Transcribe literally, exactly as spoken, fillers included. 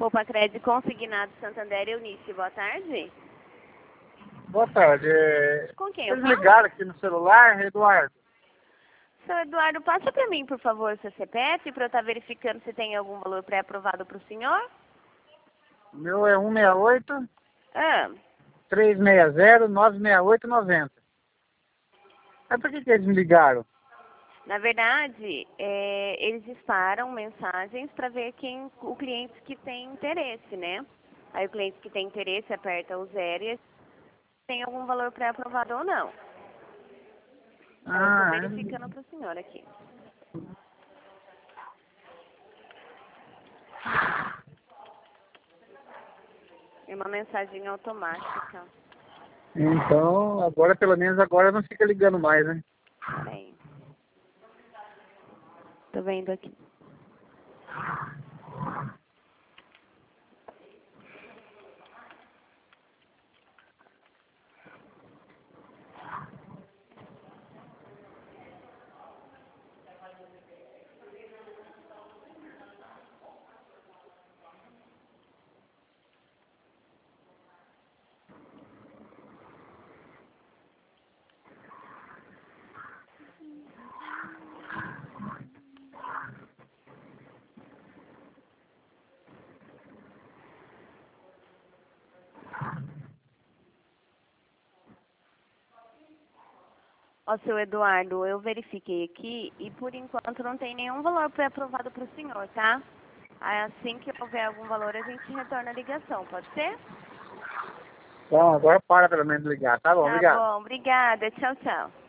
Poupa Crédito Consignado Santander, Eunice, boa tarde. Boa tarde. É... Com quem eu Vocês falo? ligaram aqui no celular, Eduardo? Seu Eduardo, passa para mim, por favor, seu C P F, para eu estar verificando se tem algum valor pré-aprovado para o senhor. O meu é um seis oito, Ah, três seis zero, nove seis oito nove zero. Mas por que, que eles me ligaram? na verdade, é, eles disparam mensagens para ver quem o cliente que tem interesse, né? Aí o cliente que tem interesse aperta o zero e tem algum valor pré-aprovado ou não. Aí eu estou Ah, verificando para o senhor aqui. É uma mensagem automática. então agora pelo menos agora não fica ligando mais, né? Bem, tô vendo aqui. Ó, seu Eduardo, eu verifiquei aqui e por enquanto não tem nenhum valor pré-aprovado para o senhor, tá? Aí assim que houver algum valor a gente retorna a ligação, pode ser? Bom, agora para pelo menos de ligar, tá bom? Tá Obrigado. bom, obrigada. Tchau, tchau.